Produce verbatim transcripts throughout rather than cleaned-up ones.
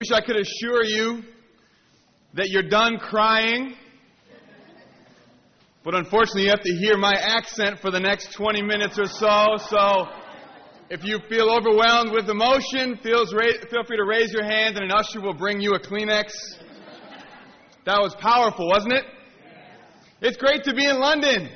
wish I could assure you that you're done crying, but unfortunately you have to hear my accent for the next twenty minutes or so. So if you feel overwhelmed with emotion, feel free to raise your hand and an usher will bring you a Kleenex. That was powerful, wasn't it? It's great to be in London.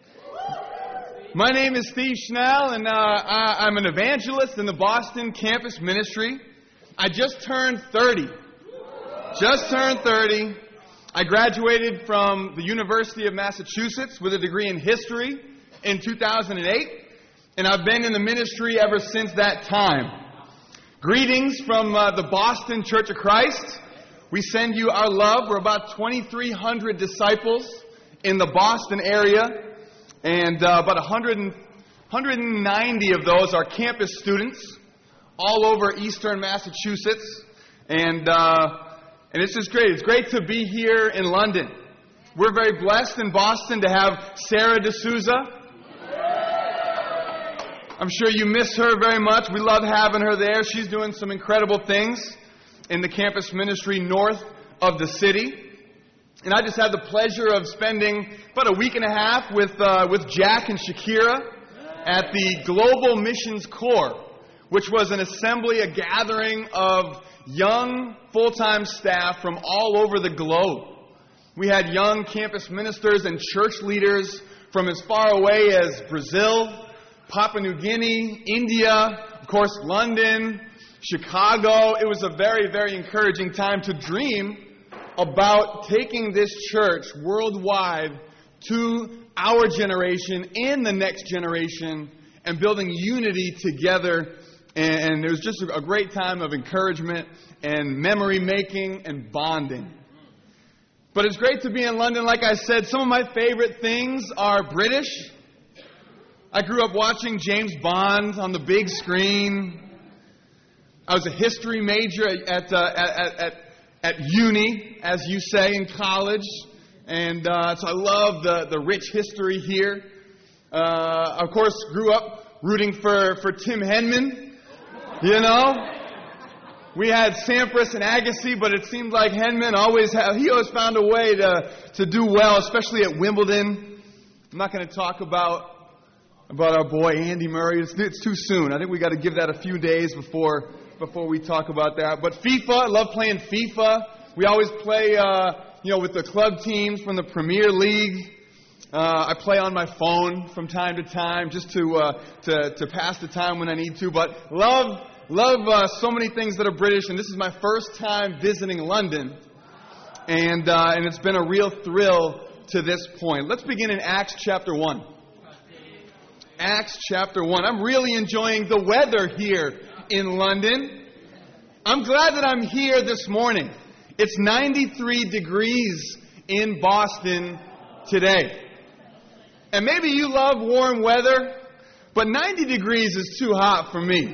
My name is Steve Schnell, and uh, I, I'm an evangelist in the Boston campus ministry. I just turned thirty. Just turned thirty. I graduated from the University of Massachusetts with a degree in history in two thousand eight, and I've been in the ministry ever since that time. Greetings from uh, the Boston Church of Christ. We send you our love. We're about twenty-three hundred disciples in the Boston area, and uh, about one hundred, one hundred ninety of those are campus students all over eastern Massachusetts, and uh, and it's just great. It's great to be here in London. We're very blessed in Boston to have Sarah D'Souza. I'm sure you miss her very much. We love having her there. She's doing some incredible things in the campus ministry north of the city. And I just had the pleasure of spending about a week and a half with uh, with Jack and Shakira at the Global Missions Corps, which was an assembly, a gathering of young full-time staff from all over the globe. We had young campus ministers and church leaders from as far away as Brazil, Papua New Guinea, India, of course, London, Chicago. It was a very, very encouraging time to dream about taking this church worldwide to our generation and the next generation and building unity together. And it was just a great time of encouragement and memory making and bonding. But it's great to be in London. Like I said, some of my favorite things are British. I grew up watching James Bond on the big screen. I was a history major at uh, at, at at uni, as you say, in college. And uh, so I love the, the rich history here. Uh, of course, grew up rooting for, for Tim Henman. You know, we had Sampras and Agassi, but it seemed like Henman always had, he always found a way to, to do well, especially at Wimbledon. I'm not going to talk about about our boy Andy Murray. It's, it's too soon. I think we got to give that a few days before before we talk about that. But FIFA, I love playing FIFA. We always play, uh, you know, with the club teams from the Premier League. Uh, I play on my phone from time to time just to uh, to to pass the time when I need to. But love love uh, so many things that are British, and this is my first time visiting London, and uh, and it's been a real thrill to this point. Let's begin in Acts chapter one. Acts chapter one. I'm really enjoying the weather here in London. I'm glad that I'm here this morning. It's ninety-three degrees in Boston today. And maybe you love warm weather, but ninety degrees is too hot for me.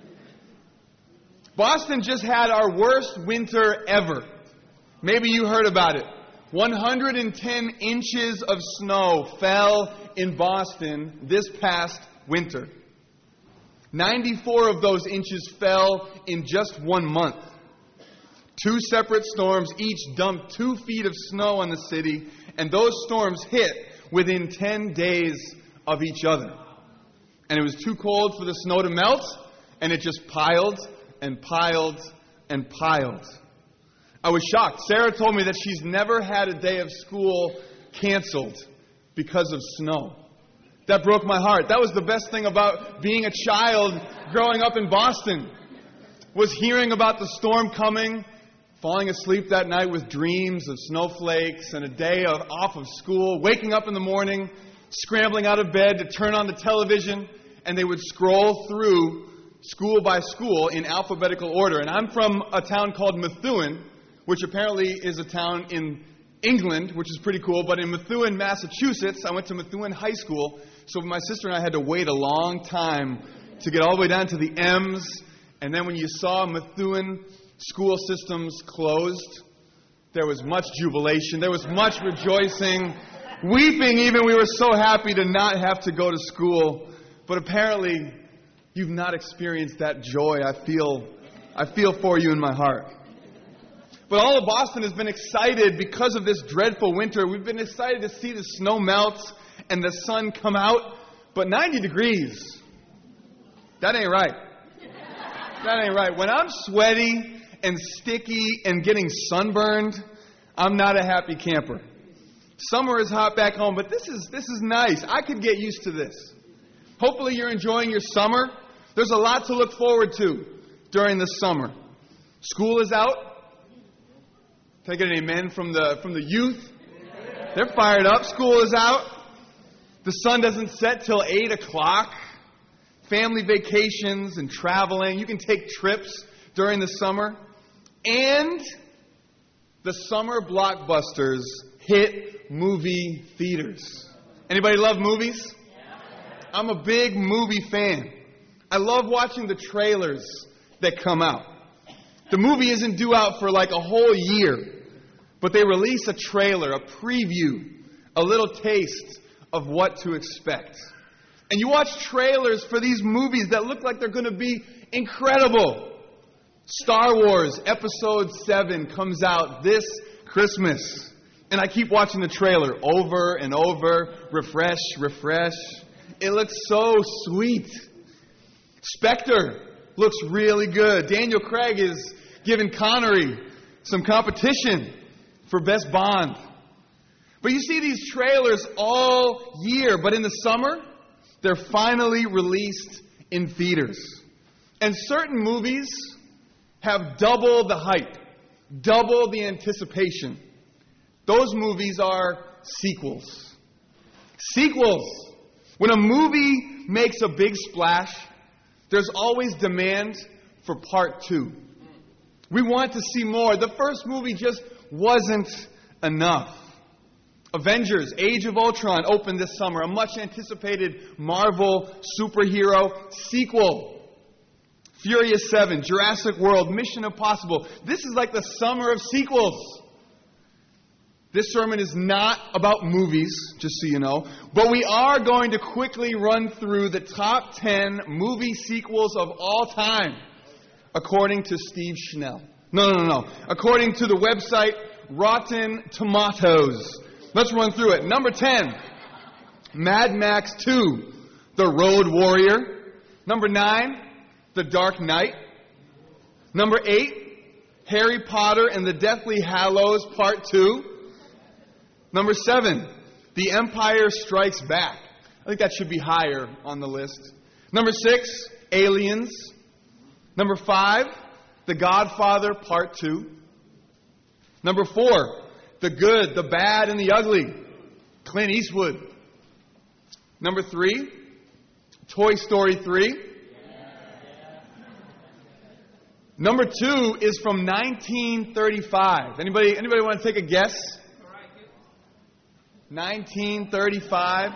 Boston just had our worst winter ever. Maybe you heard about it. one hundred ten inches of snow fell in Boston this past winter. ninety-four of those inches fell in just one month. Two separate storms each dumped two feet of snow on the city, and those storms hit within ten days of each other. And it was too cold for the snow to melt, and it just piled and piled and piled. I was shocked. Sarah told me that she's never had a day of school canceled because of snow. That broke my heart. That was the best thing about being a child growing up in Boston, was hearing about the storm coming, falling asleep that night with dreams of snowflakes and a day of, off of school, waking up in the morning, scrambling out of bed to turn on the television, and they would scroll through school by school in alphabetical order. And I'm from a town called Methuen, which apparently is a town in England, which is pretty cool. But in Methuen, Massachusetts, I went to Methuen High School, so my sister and I had to wait a long time to get all the way down to the M's. And then when you saw Methuen school systems closed, there was much jubilation. There was much rejoicing, weeping even. We were so happy to not have to go to school. But apparently, you've not experienced that joy. I feel, I feel for you in my heart. But all of Boston has been excited because of this dreadful winter. We've been excited to see the snow melt and the sun come out. But ninety degrees, that ain't right. That ain't right. When I'm sweaty and sticky and getting sunburned, I'm not a happy camper. Summer is hot back home, but this is this is nice. I could get used to this. Hopefully you're enjoying your summer. There's a lot to look forward to during the summer. School is out. Can I get an amen from the from the youth? They're fired up. School is out. The sun doesn't set till eight o'clock. Family vacations and traveling. You can take trips during the summer. And the summer blockbusters hit movie theaters. Anybody love movies? I'm a big movie fan. I love watching the trailers that come out. The movie isn't due out for like a whole year, but they release a trailer, a preview, a little taste of what to expect. And you watch trailers for these movies that look like they're going to be incredible. Star Wars Episode seven comes out this Christmas. And I keep watching the trailer over and over. Refresh, refresh. It looks so sweet. Spectre looks really good. Daniel Craig is giving Connery some competition for Best Bond. But you see these trailers all year. But in the summer, they're finally released in theaters. And certain movies have double the hype, double the anticipation. Those movies are sequels. Sequels. When a movie makes a big splash, there's always demand for part two. We want to see more. The first movie just wasn't enough. Avengers, Age of Ultron opened this summer, a much anticipated Marvel superhero sequel. Furious seven, Jurassic World, Mission Impossible. This is like the summer of sequels. This sermon is not about movies, just so you know, but we are going to quickly run through the top ten movie sequels of all time, according to Steve Schnell. No, no, no, no. According to the website Rotten Tomatoes. Let's run through it. Number ten, Mad Max two, The Road Warrior. Number nine, The Dark Knight. Number eight, Harry Potter and the Deathly Hallows Part two. Number seven, The Empire Strikes Back. I think that should be higher on the list. Number six, Aliens. Number five, The Godfather Part two. Number four, The Good, the Bad, and the Ugly. Clint Eastwood. Number three, Toy Story three. Number two is from nineteen thirty-five. Anybody, anybody want to take a guess? nineteen thirty-five.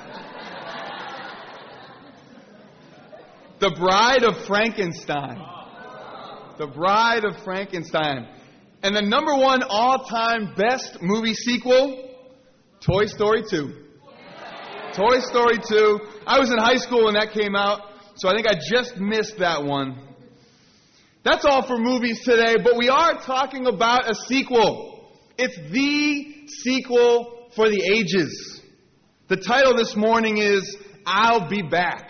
The Bride of Frankenstein. The Bride of Frankenstein. And the number one all-time best movie sequel, Toy Story two. Toy Story two. I was in high school when that came out, so I think I just missed that one. That's all for movies today, but we are talking about a sequel. It's the sequel for the ages. The title this morning is I'll Be Back.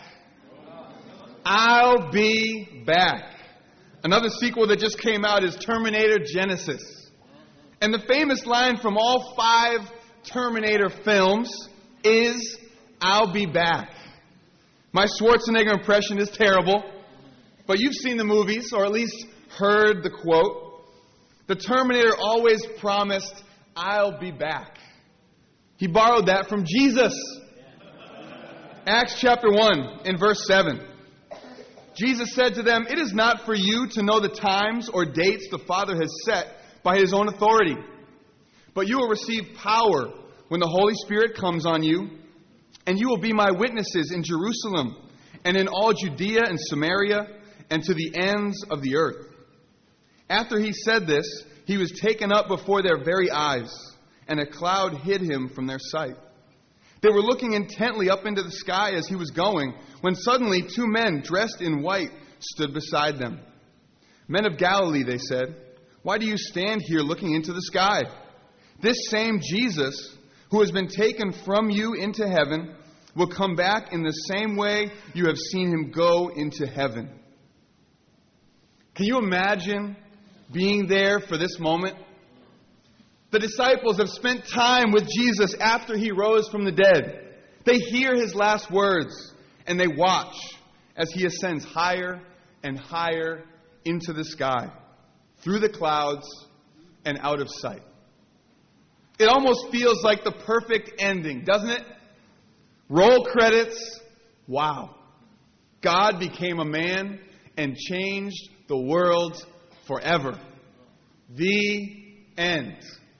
I'll Be Back. Another sequel that just came out is Terminator Genesis. And the famous line from all five Terminator films is I'll be back. My Schwarzenegger impression is terrible, but you've seen the movies, or at least heard the quote. The Terminator always promised, I'll be back. He borrowed that from Jesus. Acts chapter one in verse seven. Jesus said to them, it is not for you to know the times or dates the Father has set by His own authority, but you will receive power when the Holy Spirit comes on you, and you will be my witnesses in Jerusalem and in all Judea and Samaria and to the ends of the earth. After he said this, he was taken up before their very eyes, and a cloud hid him from their sight. They were looking intently up into the sky as he was going, when suddenly two men dressed in white stood beside them. Men of Galilee, they said, Why do you stand here looking into the sky? This same Jesus, who has been taken from you into heaven, will come back in the same way you have seen him go into heaven. Can you imagine being there for this moment? The disciples have spent time with Jesus after he rose from the dead. They hear his last words, and they watch as he ascends higher and higher into the sky, through the clouds and out of sight. It almost feels like the perfect ending, doesn't it? Roll credits. Wow. God became a man and changed the world forever. The end.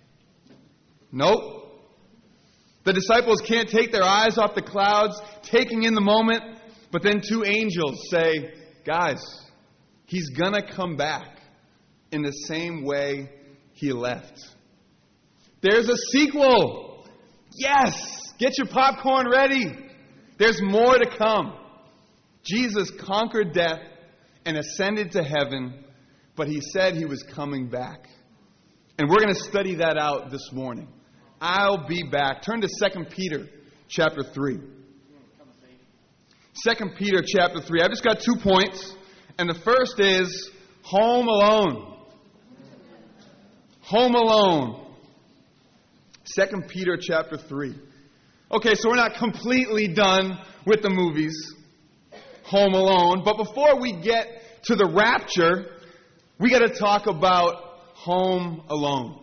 Nope. The disciples can't take their eyes off the clouds, taking in the moment, but then two angels say, guys, he's going to come back in the same way he left. There's a sequel. Yes! Get your popcorn ready. There's more to come. Jesus conquered death and ascended to heaven, but he said he was coming back. And we're going to study that out this morning. I'll be back. Turn to Second Peter chapter three. Second Peter chapter three. I've just got two points. And the first is Home Alone. Home Alone. Second Peter chapter three. Okay, so we're not completely done with the movies, Home Alone. But before we get to the rapture, we got to talk about Home Alone.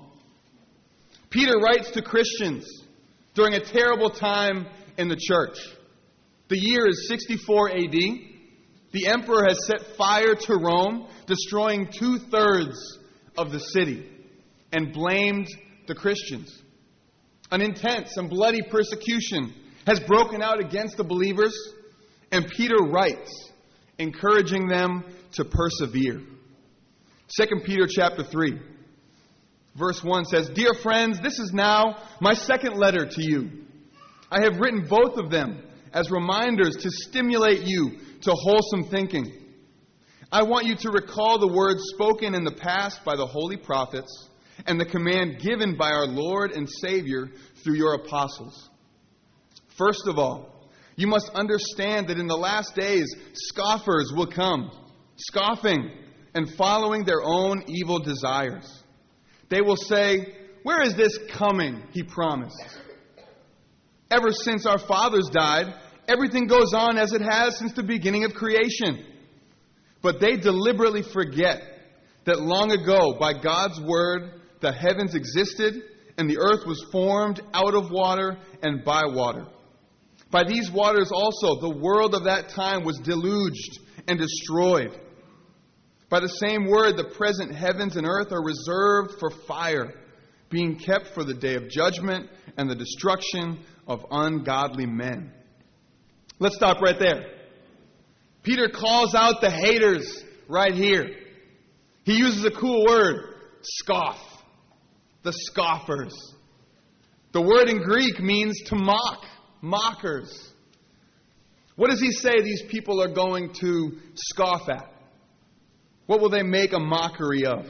Peter writes to Christians during a terrible time in the church. The year is sixty-four A D. The emperor has set fire to Rome, destroying two-thirds of the city, and blamed the Christians. An intense and bloody persecution has broken out against the believers, and Peter writes, encouraging them to persevere. Second Peter chapter three, verse one says, Dear friends, this is now my second letter to you. I have written both of them as reminders to stimulate you to wholesome thinking. I want you to recall the words spoken in the past by the holy prophets and the command given by our Lord and Savior through your apostles. First of all, you must understand that in the last days, scoffers will come, scoffing and following their own evil desires. They will say, where is this coming he promised? Ever since our fathers died, everything goes on as it has since the beginning of creation. But they deliberately forget that long ago, by God's word, the heavens existed, and the earth was formed out of water and by water. By these waters also, the world of that time was deluged and destroyed. By the same word, the present heavens and earth are reserved for fire, being kept for the day of judgment and the destruction of ungodly men. Let's stop right there. Peter calls out the haters right here. He uses a cool word, scoff. The scoffers. The word in Greek means to mock, mockers. What does he say these people are going to scoff at? What will they make a mockery of?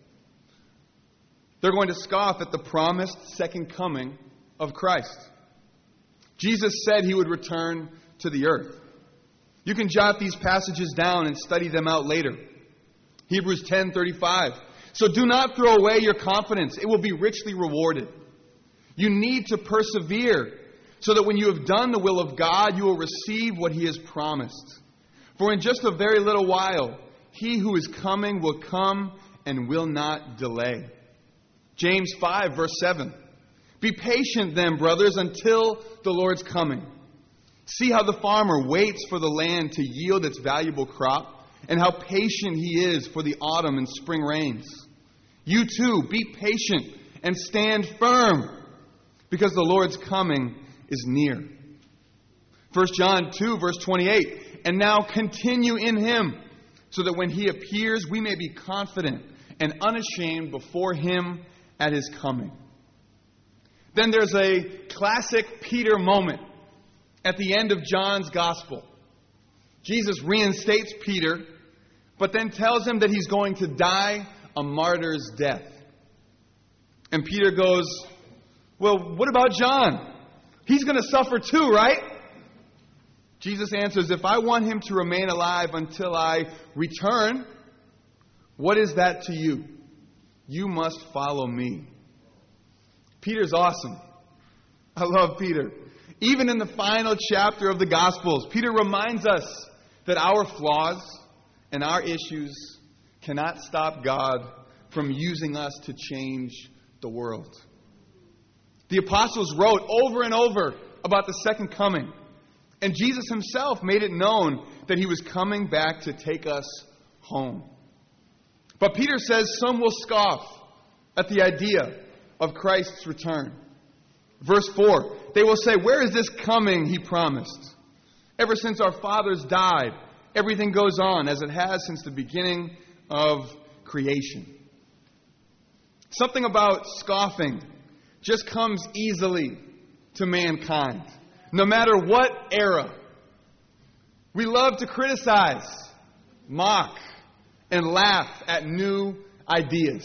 They're going to scoff at the promised second coming of Christ. Jesus said he would return to the earth. You can jot these passages down and study them out later. Hebrews ten thirty-five. So do not throw away your confidence. It will be richly rewarded. You need to persevere so that when you have done the will of God, you will receive what he has promised. For in just a very little while, he who is coming will come and will not delay. James five, verse seven. Be patient then, brothers, until the Lord's coming. See how the farmer waits for the land to yield its valuable crop, and how patient he is for the autumn and spring rains. You too, be patient and stand firm, because the Lord's coming is near. First John two, verse twenty-eight. And now continue in him, so that when he appears, we may be confident and unashamed before him at his coming. Then there's a classic Peter moment at the end of John's gospel. Jesus reinstates Peter, but then tells him that he's going to die a martyr's death. And Peter goes, well, what about John? He's going to suffer too, right? Jesus answers, if I want him to remain alive until I return, what is that to you? You must follow me. Peter's awesome. I love Peter. Even in the final chapter of the Gospels, Peter reminds us that our flaws and our issues cannot stop God from using us to change the world. The apostles wrote over and over about the second coming. And Jesus himself made it known that he was coming back to take us home. But Peter says some will scoff at the idea of Christ's return. Verse four, they will say, where is this coming he promised? Ever since our fathers died, everything goes on as it has since the beginning of creation. Something about scoffing just comes easily to mankind, no matter what era. We love to criticize, mock, and laugh at new ideas.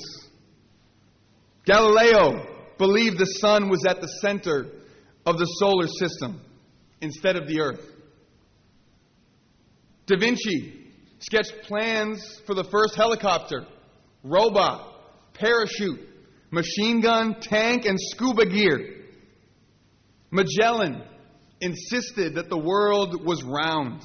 Galileo believed the sun was at the center of the solar system instead of the earth. Da Vinci sketched plans for the first helicopter, robot, parachute, machine gun, tank, and scuba gear. Magellan insisted that the world was round.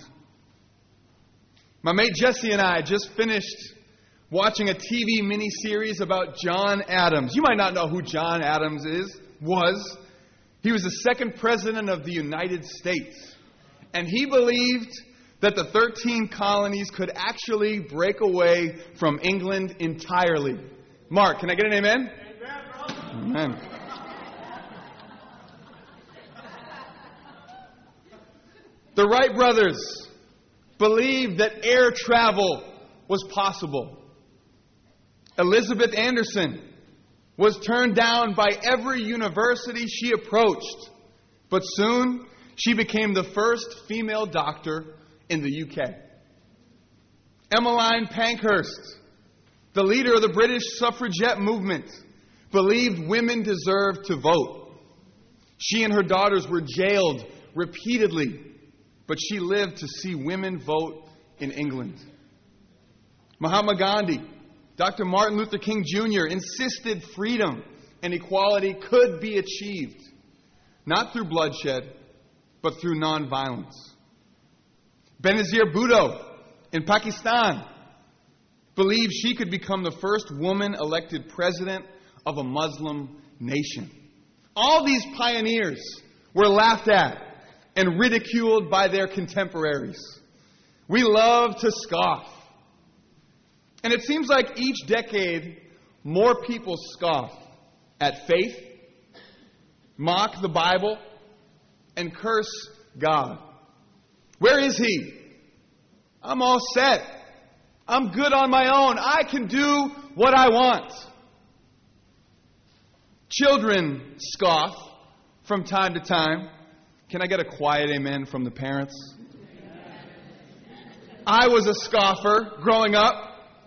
My mate Jesse and I just finished watching a T V miniseries about John Adams. You might not know who John Adams is, was. He was the second president of the United States. And he believed that the thirteen colonies could actually break away from England entirely. Mark, can I get an amen? Amen. Amen. The Wright brothers believed that air travel was possible. Elizabeth Anderson was turned down by every university she approached, but soon she became the first female doctor in the U K. Emmeline Pankhurst, the leader of the British suffragette movement, believed women deserved to vote. She and her daughters were jailed repeatedly, but she lived to see women vote in England. Mahatma Gandhi, Doctor Martin Luther King Junior insisted freedom and equality could be achieved, not through bloodshed, but through nonviolence. Benazir Bhutto in Pakistan believed she could become the first woman elected president of a Muslim nation. All these pioneers were laughed at and ridiculed by their contemporaries. We love to scoff. And it seems like each decade, more people scoff at faith, mock the Bible, and curse God. Where is he? I'm all set. I'm good on my own. I can do what I want. Children scoff from time to time. Can I get a quiet amen from the parents? I was a scoffer growing up.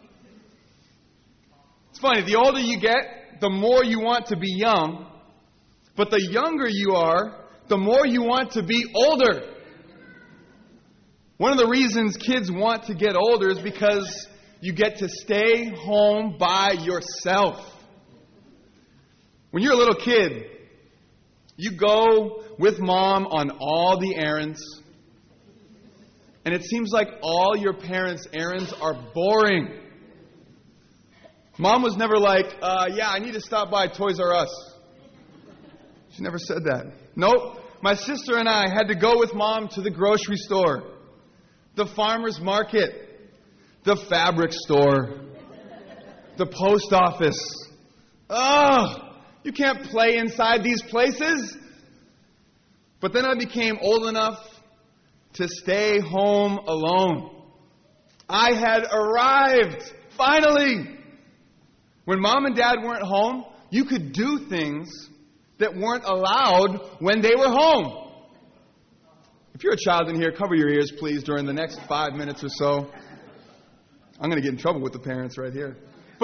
It's funny, the older you get, the more you want to be young. But the younger you are, the more you want to be older. One of the reasons kids want to get older is because you get to stay home by yourself. When you're a little kid, you go with mom on all the errands. And it seems like all your parents' errands are boring. Mom was never like, uh, yeah, I need to stop by Toys R Us. She never said that. Nope. My sister and I had to go with mom to the grocery store, the farmer's market, the fabric store, the post office. Ugh! You can't play inside these places. But then I became old enough to stay home alone. I had arrived, finally. When mom and dad weren't home, you could do things that weren't allowed when they were home. If you're a child in here, cover your ears, please, during the next five minutes or so. I'm going to get in trouble with the parents right here.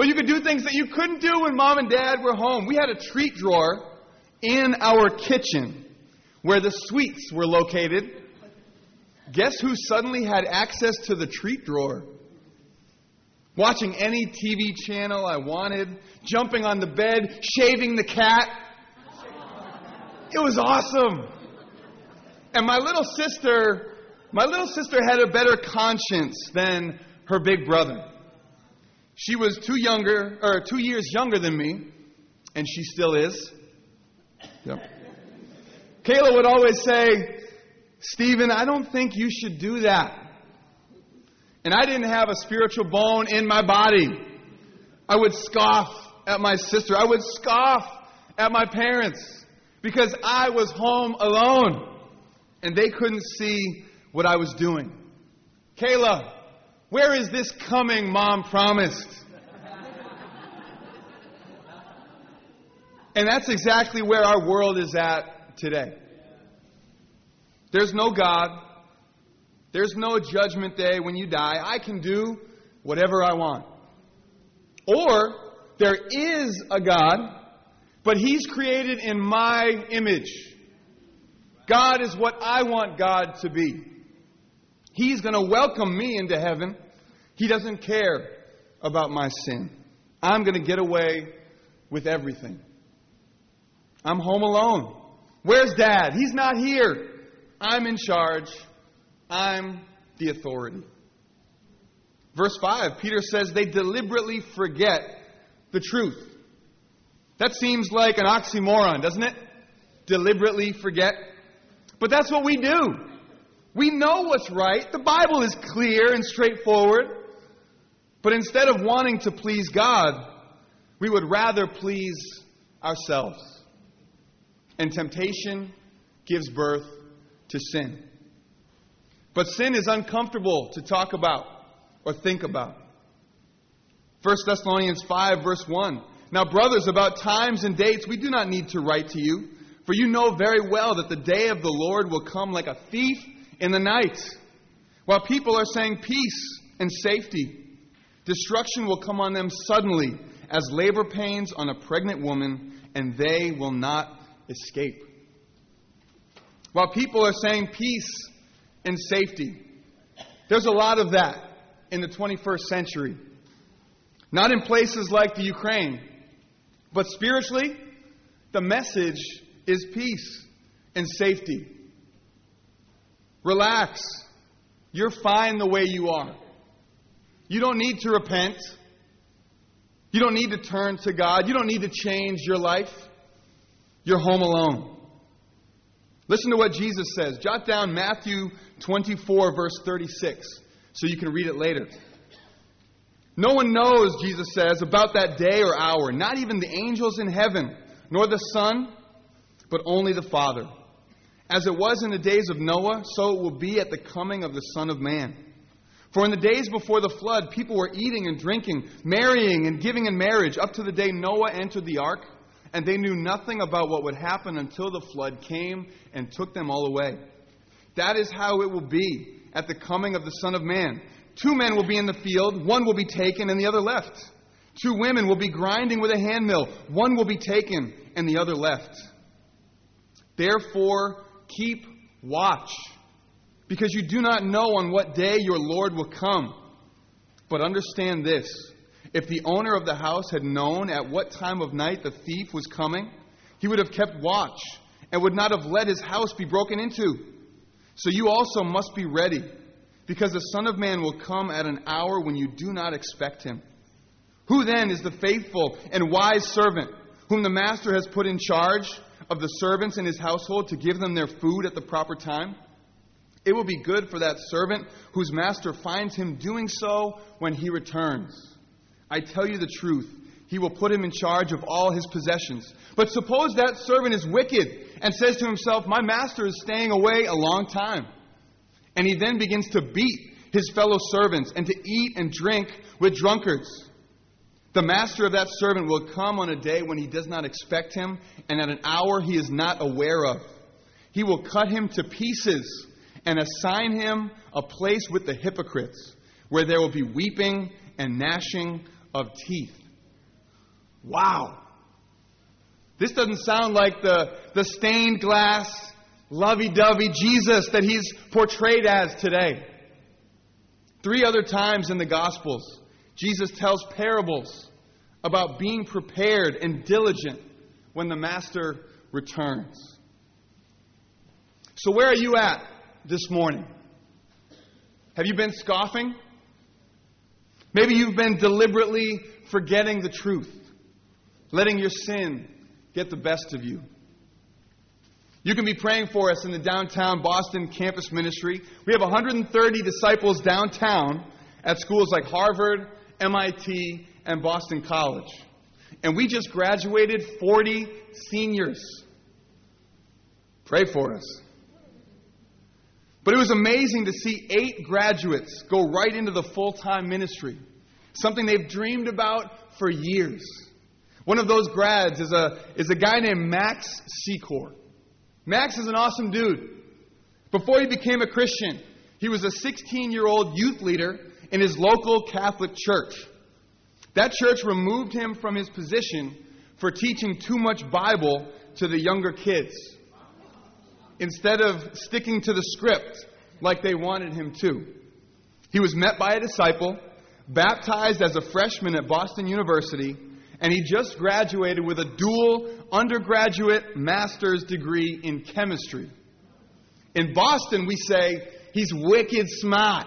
But you could do things that you couldn't do when mom and dad were home. We had a treat drawer in our kitchen where the sweets were located. Guess who suddenly had access to the treat drawer? Watching any T V channel I wanted, jumping on the bed, shaving the cat. It was awesome. And my little sister, my little sister had a better conscience than her big brother. She was two younger, or two years younger than me, and she still is. Yep. Kayla would always say, Stephen, I don't think you should do that. And I didn't have a spiritual bone in my body. I would scoff at my sister. I would scoff at my parents because I was home alone and they couldn't see what I was doing. Kayla, where is this coming mom promised? And that's exactly where our world is at today. There's no God. There's no judgment day when you die. I can do whatever I want. Or there is a God, but He's created in my image. God is what I want God to be. He's going to welcome me into heaven. He doesn't care about my sin. I'm going to get away with everything. I'm home alone. Where's Dad? He's not here. I'm in charge. I'm the authority. Verse five, Peter says they deliberately forget the truth. That seems like an oxymoron, doesn't it? Deliberately forget. But that's what we do. We know what's right. The Bible is clear and straightforward. But instead of wanting to please God, we would rather please ourselves. And temptation gives birth to sin. But sin is uncomfortable to talk about or think about. First Thessalonians five, verse one. Now, brothers, about times and dates, we do not need to write to you, for you know very well that the day of the Lord will come like a thief in the night. While people are saying peace and safety, destruction will come on them suddenly as labor pains on a pregnant woman, and they will not escape. While people are saying peace and safety, there's a lot of that in the twenty-first century. Not in places like the Ukraine, but spiritually, the message is peace and safety. Relax. You're fine the way you are. You don't need to repent. You don't need to turn to God. You don't need to change your life. You're home alone. Listen to what Jesus says. Jot down Matthew twenty-four, verse thirty-six, so you can read it later. No one knows, Jesus says, about that day or hour, not even the angels in heaven, nor the Son, but only the Father. As it was in the days of Noah, so it will be at the coming of the Son of Man. For in the days before the flood, people were eating and drinking, marrying and giving in marriage, up to the day Noah entered the ark, and they knew nothing about what would happen until the flood came and took them all away. That is how it will be at the coming of the Son of Man. Two men will be in the field, one will be taken and the other left. Two women will be grinding with a handmill, one will be taken and the other left. Therefore, keep watch, because you do not know on what day your Lord will come. But understand this, if the owner of the house had known at what time of night the thief was coming, he would have kept watch and would not have let his house be broken into. So you also must be ready, because the Son of Man will come at an hour when you do not expect him. Who then is the faithful and wise servant whom the master has put in charge of the servants in his household to give them their food at the proper time? It will be good for that servant whose master finds him doing so when he returns. I tell you the truth, he will put him in charge of all his possessions. But suppose that servant is wicked and says to himself, my master is staying away a long time. And he then begins to beat his fellow servants and to eat and drink with drunkards. The master of that servant will come on a day when he does not expect him, and at an hour he is not aware of. He will cut him to pieces and assign him a place with the hypocrites, where there will be weeping and gnashing of teeth. Wow. This doesn't sound like the, the stained glass, lovey-dovey Jesus that he's portrayed as today. Three other times in the Gospels, Jesus tells parables about being prepared and diligent when the Master returns. So where are you at this morning? Have you been scoffing? Maybe you've been deliberately forgetting the truth, letting your sin get the best of you. You can be praying for us in the downtown Boston campus ministry. We have one hundred thirty disciples downtown at schools like Harvard, M I T, and Boston College. And we just graduated forty seniors. Pray for us. But it was amazing to see eight graduates go right into the full-time ministry, something they've dreamed about for years. One of those grads is a, is a guy named Max Secor. Max is an awesome dude. Before he became a Christian, he was a sixteen-year-old youth leader in his local Catholic church. That church removed him from his position for teaching too much Bible to the younger kids, instead of sticking to the script like they wanted him to. He was met by a disciple, baptized as a freshman at Boston University, and he just graduated with a dual undergraduate master's degree in chemistry. In Boston, we say, he's wicked smart.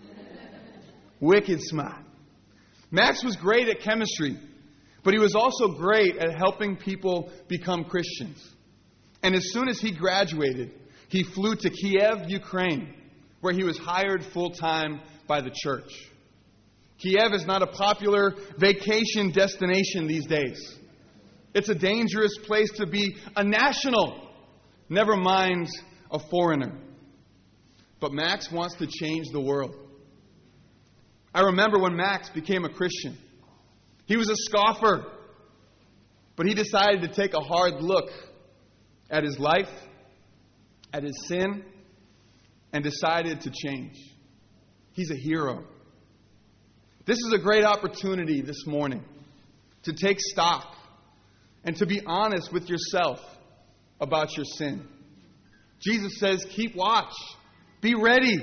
Wicked smart. Max was great at chemistry, but he was also great at helping people become Christians. And as soon as he graduated, he flew to Kiev, Ukraine, where he was hired full-time by the church. Kiev is not a popular vacation destination these days. It's a dangerous place to be a national, never mind a foreigner. But Max wants to change the world. I remember when Max became a Christian. He was a scoffer, but he decided to take a hard look at his life, at his sin, and decided to change. He's a hero. This is a great opportunity this morning to take stock and to be honest with yourself about your sin. Jesus says, keep watch. Be ready.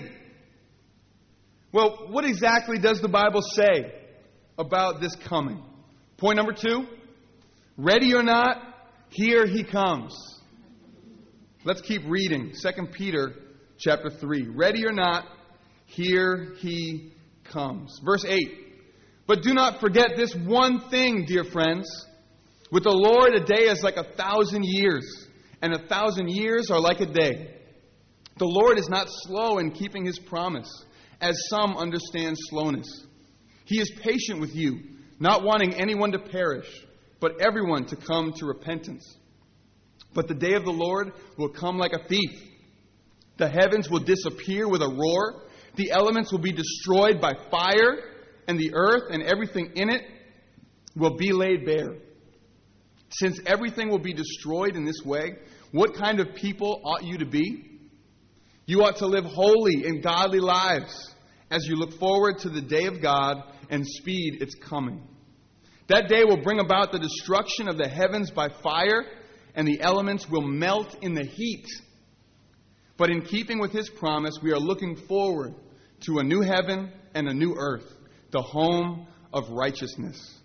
Well, what exactly does the Bible say about this coming? Point number two, ready or not, here he comes. Let's keep reading. Second Peter chapter three. Ready or not, here he comes. Verse eight. But do not forget this one thing, dear friends. With the Lord, a day is like a thousand years, and a thousand years are like a day. The Lord is not slow in keeping his promise, as some understand slowness. He is patient with you, not wanting anyone to perish, but everyone to come to repentance. But the day of the Lord will come like a thief. The heavens will disappear with a roar. The elements will be destroyed by fire, and the earth and everything in it will be laid bare. Since everything will be destroyed in this way, what kind of people ought you to be? You ought to live holy and godly lives as you look forward to the day of God and speed its coming. That day will bring about the destruction of the heavens by fire, and the elements will melt in the heat. But in keeping with his promise, we are looking forward to a new heaven and a new earth, the home of righteousness.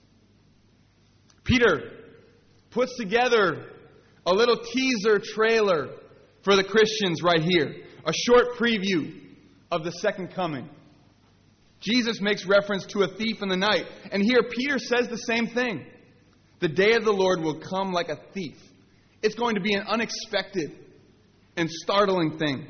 Peter puts together a little teaser trailer for the Christians right here, a short preview of the second coming. Jesus makes reference to a thief in the night, and here Peter says the same thing. The day of the Lord will come like a thief. It's going to be an unexpected and startling thing.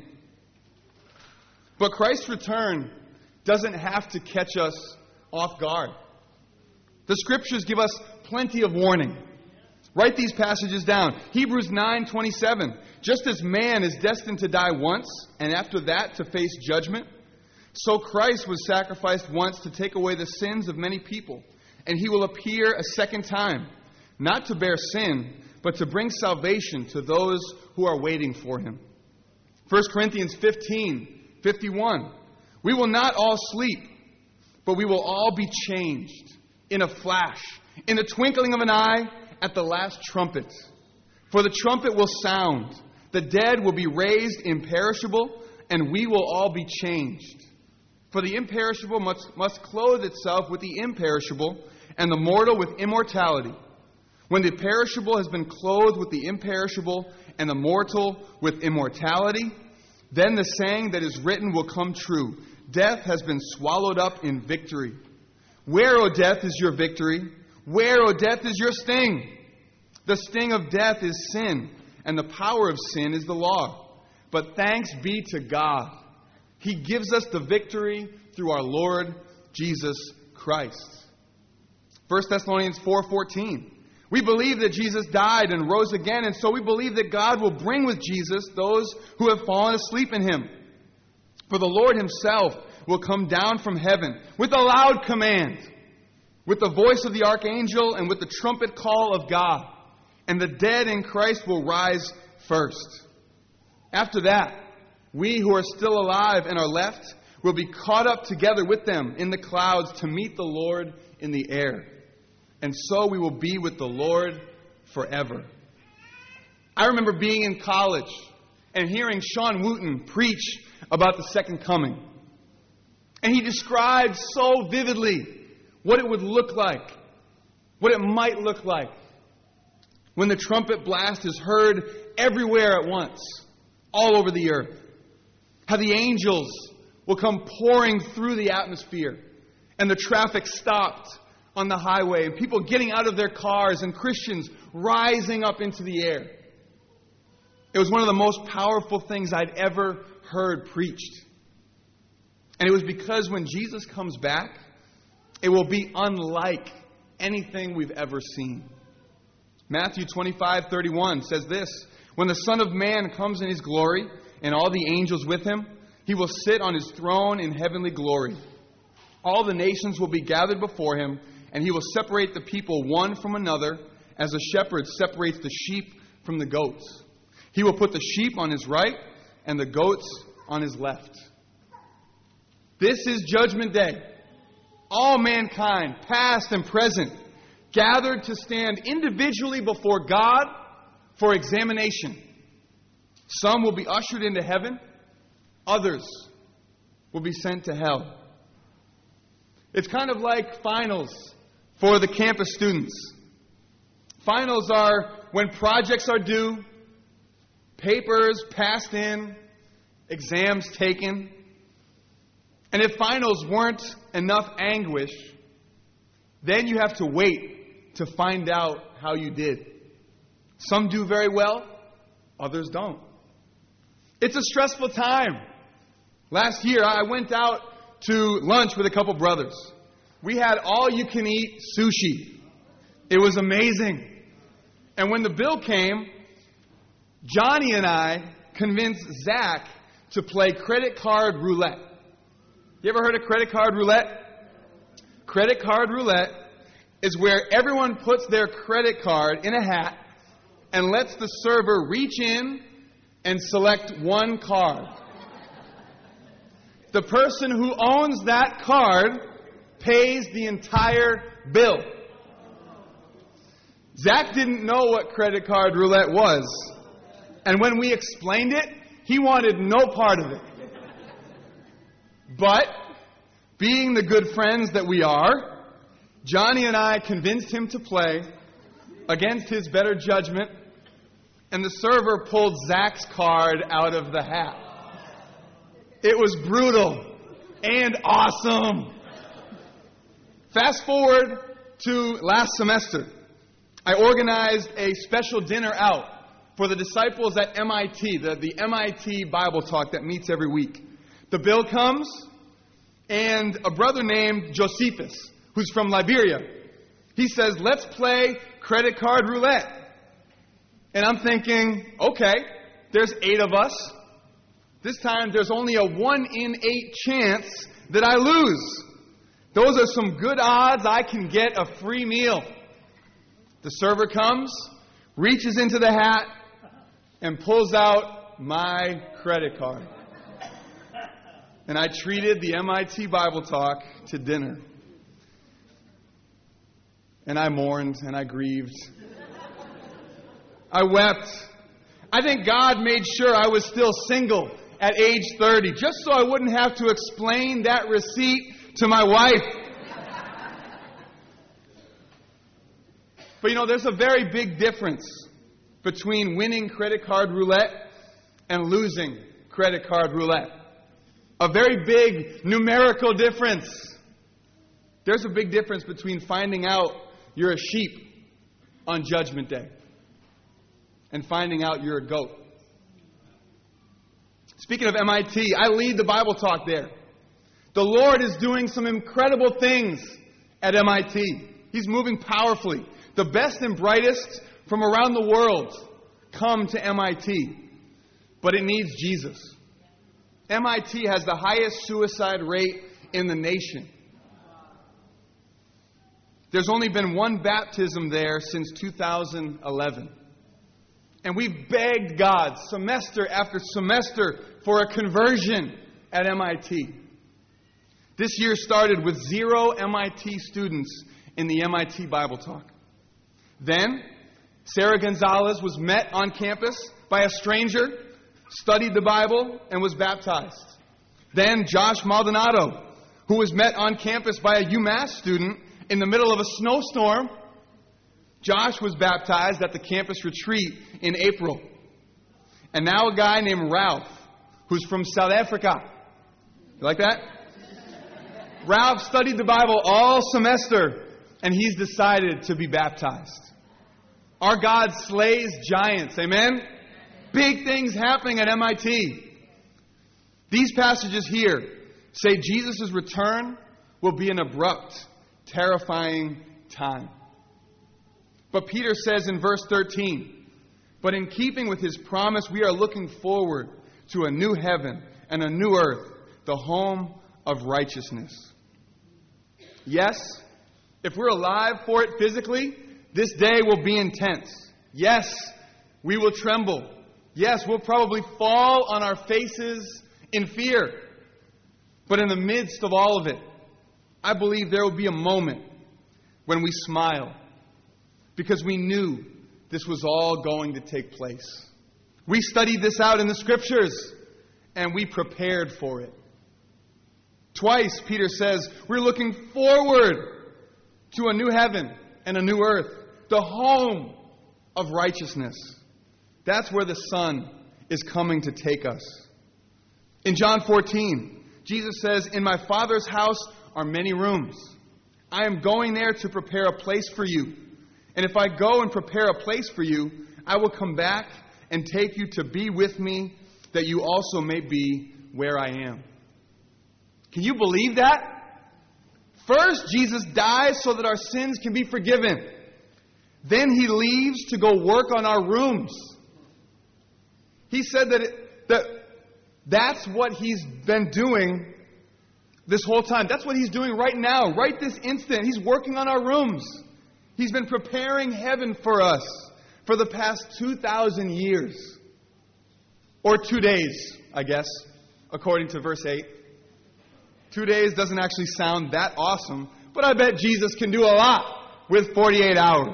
But Christ's return doesn't have to catch us off guard. The Scriptures give us plenty of warning. Write these passages down. Hebrews nine twenty-seven. Just as man is destined to die once, and after that to face judgment, so Christ was sacrificed once to take away the sins of many people, and he will appear a second time, not to bear sin, but to bring salvation to those who are waiting for him. First Corinthians fifteen fifty-one. We will not all sleep, but we will all be changed in a flash, In the twinkling of an eye, at the last trumpet. For the trumpet will sound, the dead will be raised imperishable, and we will all be changed. For the imperishable must, must clothe itself with the imperishable, and the mortal with immortality. When the perishable has been clothed with the imperishable, and the mortal with immortality, then the saying that is written will come true. Death has been swallowed up in victory. Where, O death, is your victory? Where, O death, is your sting? The sting of death is sin, and the power of sin is the law. But thanks be to God. He gives us the victory through our Lord Jesus Christ. First Thessalonians four fourteen. We believe that Jesus died and rose again, and so we believe that God will bring with Jesus those who have fallen asleep in him. For the Lord himself will come down from heaven with a loud command, with the voice of the archangel and with the trumpet call of God. And the dead in Christ will rise first. After that, we who are still alive and are left will be caught up together with them in the clouds to meet the Lord in the air. And so we will be with the Lord forever. I remember being in college and hearing Sean Wooten preach about the second coming. And he described so vividly what it would look like, what it might look like when the trumpet blast is heard everywhere at once, all over the earth. How the angels will come pouring through the atmosphere and the traffic stopped on the highway and people getting out of their cars and Christians rising up into the air. It was one of the most powerful things I'd ever heard preached. And it was because when Jesus comes back, it will be unlike anything we've ever seen. Matthew twenty-five thirty-one says this, when the Son of Man comes in his glory and all the angels with him, he will sit on his throne in heavenly glory. All the nations will be gathered before him, and he will separate the people one from another, as a shepherd separates the sheep from the goats. He will put the sheep on his right and the goats on his left. This is Judgment Day. All mankind, past and present, gathered to stand individually before God for examination. Some will be ushered into heaven. Others will be sent to hell. It's kind of like finals for the campus students. Finals are when projects are due, papers passed in, exams taken. And if finals weren't enough anguish, then you have to wait to find out how you did. Some do very well, others don't. It's a stressful time. Last year, I went out to lunch with a couple brothers. We had all-you-can-eat sushi. It was amazing. And when the bill came, Johnny and I convinced Zach to play credit card roulette. You ever heard of credit card roulette? Credit card roulette is where everyone puts their credit card in a hat and lets the server reach in and select one card. The person who owns that card pays the entire bill. Zach didn't know what credit card roulette was. And when we explained it, he wanted no part of it. But, being the good friends that we are, Johnny and I convinced him to play against his better judgment, and the server pulled Zach's card out of the hat. It was brutal and awesome. Fast forward to last semester. I organized a special dinner out for the disciples at M I T, the, the M I T Bible Talk that meets every week. The bill comes, and a brother named Josephus, who's from Liberia, he says, let's play credit card roulette. And I'm thinking, okay, there's eight of us. This time there's only a one in eight chance that I lose. Those are some good odds I can get a free meal. The server comes, reaches into the hat, and pulls out my credit card. And I treated the M I T Bible Talk to dinner. And I mourned and I grieved. I wept. I think God made sure I was still single at age thirty, just so I wouldn't have to explain that receipt to my wife. But you know, there's a very big difference between winning credit card roulette and losing credit card roulette. A very big numerical difference. There's a big difference between finding out you're a sheep on Judgment Day and finding out you're a goat. Speaking of M I T, I lead the Bible talk there. The Lord is doing some incredible things at M I T. He's moving powerfully. The best and brightest from around the world come to M I T. But it needs Jesus. M I T has the highest suicide rate in the nation. There's only been one baptism there since two thousand eleven. And we've begged God semester after semester for a conversion at M I T. This year started with zero M I T students in the M I T Bible Talk. Then, Sarah Gonzalez was met on campus by a stranger, studied the Bible, and was baptized. Then, Josh Maldonado, who was met on campus by a UMass student in the middle of a snowstorm. Josh was baptized at the campus retreat in April. And now a guy named Ralph, who's from South Africa. You like that? Ralph studied the Bible all semester, and he's decided to be baptized. Our God slays giants. Amen? Big things happening at M I T. These passages here say Jesus' return will be an abrupt, terrifying time. But Peter says in verse thirteen, but in keeping with his promise, we are looking forward to a new heaven and a new earth, the home of righteousness. Yes, if we're alive for it physically, this day will be intense. Yes, we will tremble. Yes, we'll probably fall on our faces in fear. But in the midst of all of it, I believe there will be a moment when we smile because we knew this was all going to take place. We studied this out in the Scriptures and we prepared for it. Twice, Peter says, we're looking forward to a new heaven and a new earth, the home of righteousness. That's where the Son is coming to take us. In John fourteen, Jesus says, in my Father's house are many rooms. I am going there to prepare a place for you. And if I go and prepare a place for you, I will come back and take you to be with me, that you also may be where I am. Can you believe that? First, Jesus dies so that our sins can be forgiven. Then he leaves to go work on our rooms. He said that, it, that that's what he's been doing this whole time. That's what he's doing right now, right this instant. He's working on our rooms. He's been preparing heaven for us for the past two thousand years. Or two days, I guess, according to verse eight. Two days doesn't actually sound that awesome, but I bet Jesus can do a lot with forty-eight hours.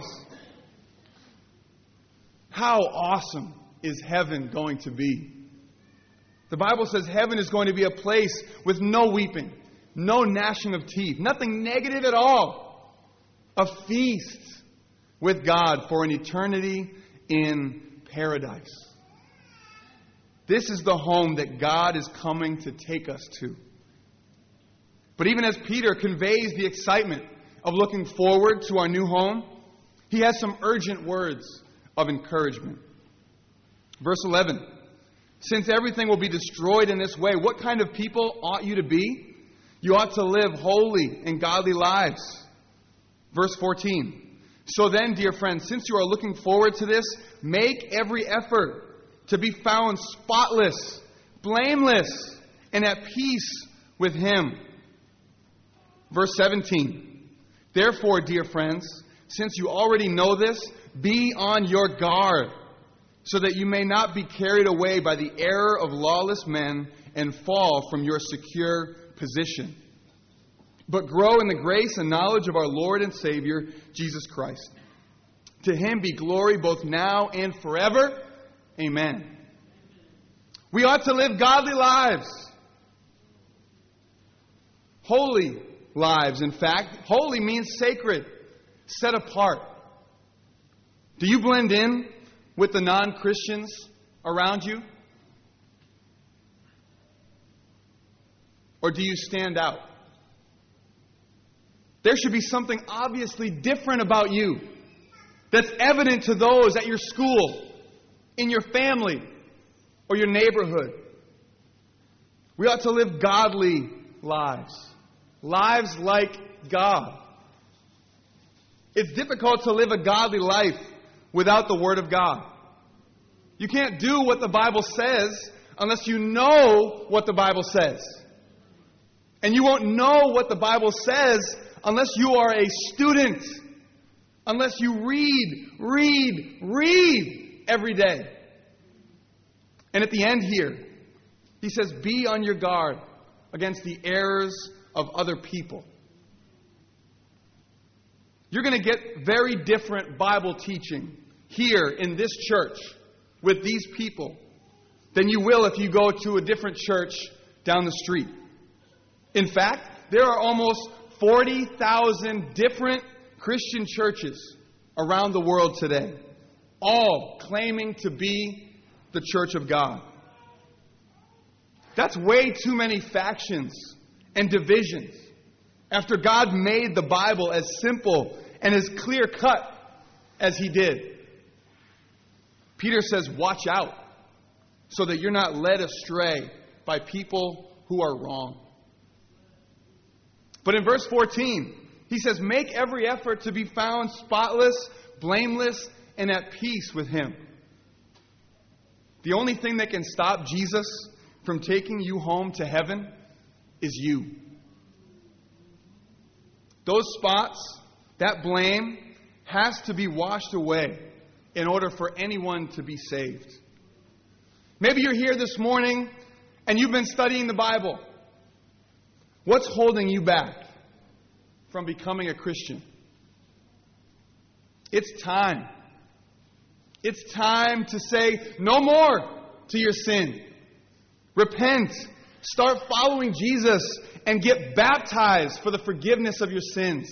How awesome is heaven going to be? The Bible says heaven is going to be a place with no weeping, no gnashing of teeth, nothing negative at all. A feast with God for an eternity in paradise. This is the home that God is coming to take us to. But even as Peter conveys the excitement of looking forward to our new home, he has some urgent words of encouragement. Verse eleven, since everything will be destroyed in this way, what kind of people ought you to be? You ought to live holy and godly lives. Verse fourteen, so then, dear friends, since you are looking forward to this, make every effort to be found spotless, blameless, and at peace with Him. Verse seventeen, therefore, dear friends, since you already know this, be on your guard, so that you may not be carried away by the error of lawless men and fall from your secure position. but grow in the grace and knowledge of our Lord and Savior, Jesus Christ. To him be glory both now and forever. Amen. We ought to live godly lives. Holy lives, in fact. Holy means sacred, set apart. Do you blend in with the non-Christians around you? Or do you stand out? There should be something obviously different about you that's evident to those at your school, in your family, or your neighborhood. We ought to live godly lives. Lives like God. It's difficult to live a godly life without the Word of God. You can't do what the Bible says unless you know what the Bible says. And you won't know what the Bible says unless you are a student. Unless you read, read, read every day. And at the end here, he says, be on your guard against the errors of other people. You're going to get very different Bible teaching here in this church with these people than you will if you go to a different church down the street. In fact, there are almost forty thousand different Christian churches around the world today, all claiming to be the church of God. That's way too many factions and divisions after God made the Bible as simple and as clear-cut as He did. Peter says, watch out so that you're not led astray by people who are wrong. But in verse fourteen, he says, make every effort to be found spotless, blameless, and at peace with Him. The only thing that can stop Jesus from taking you home to heaven is you. Those spots, that blame, has to be washed away in order for anyone to be saved. Maybe you're here this morning and you've been studying the Bible. What's holding you back from becoming a Christian? It's time. It's time to say no more to your sin. Repent. Start following Jesus and get baptized for the forgiveness of your sins.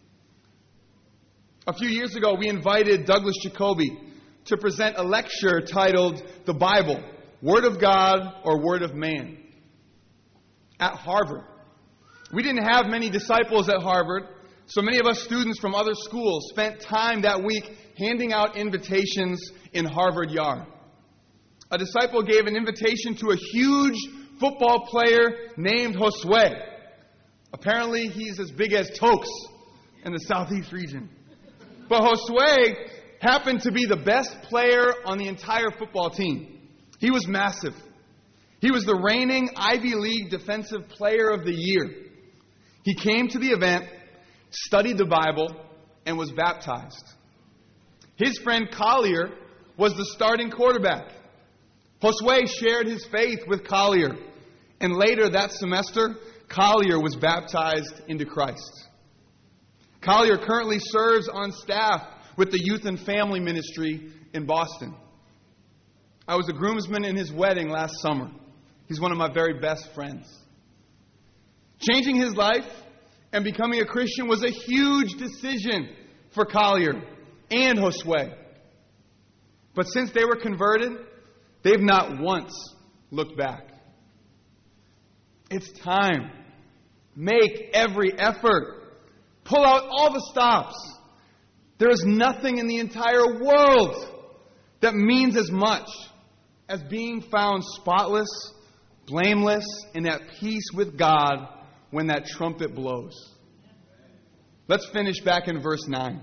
A few years ago, we invited Douglas Jacoby to present a lecture titled The Bible, Word of God or Word of Man, at Harvard. We didn't have many disciples at Harvard, so many of us students from other schools spent time that week handing out invitations in Harvard Yard. A disciple gave an invitation to a huge football player named Josue. Apparently, he's as big as Tokes in the southeast region. But Josue happened to be the best player on the entire football team. He was massive. He was the reigning Ivy League Defensive Player of the Year. He came to the event, studied the Bible, and was baptized. His friend Collier was the starting quarterback. Josue shared his faith with Collier, and later that semester, Collier was baptized into Christ. Collier currently serves on staff with the Youth and Family Ministry in Boston. I was a groomsman in his wedding last summer. He's one of my very best friends. Changing his life and becoming a Christian was a huge decision for Collier and Josue. But since they were converted, they've not once looked back. It's time. Make every effort. Pull out all the stops. There is nothing in the entire world that means as much as being found spotless, blameless, and at peace with God when that trumpet blows. Let's finish back in verse nine.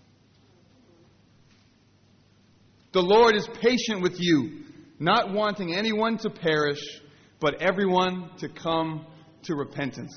The Lord is patient with you, not wanting anyone to perish, but everyone to come to repentance.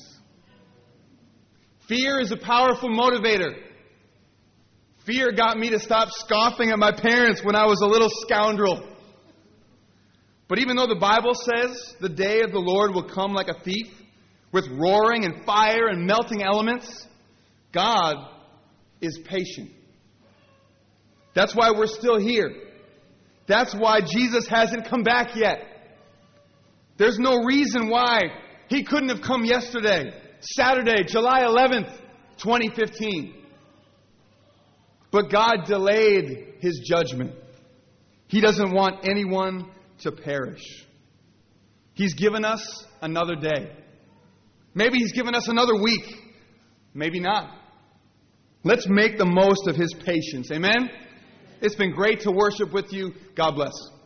Fear is a powerful motivator. Fear got me to stop scoffing at my parents when I was a little scoundrel. But even though the Bible says the day of the Lord will come like a thief, with roaring and fire and melting elements. God is patient. That's why we're still here. That's why Jesus hasn't come back yet. There's no reason why He couldn't have come yesterday, Saturday, July eleventh, twenty fifteen. But God delayed His judgment. He doesn't want anyone to perish. He's given us another day. Maybe He's given us another week. Maybe not. Let's make the most of His patience. Amen? It's been great to worship with you. God bless.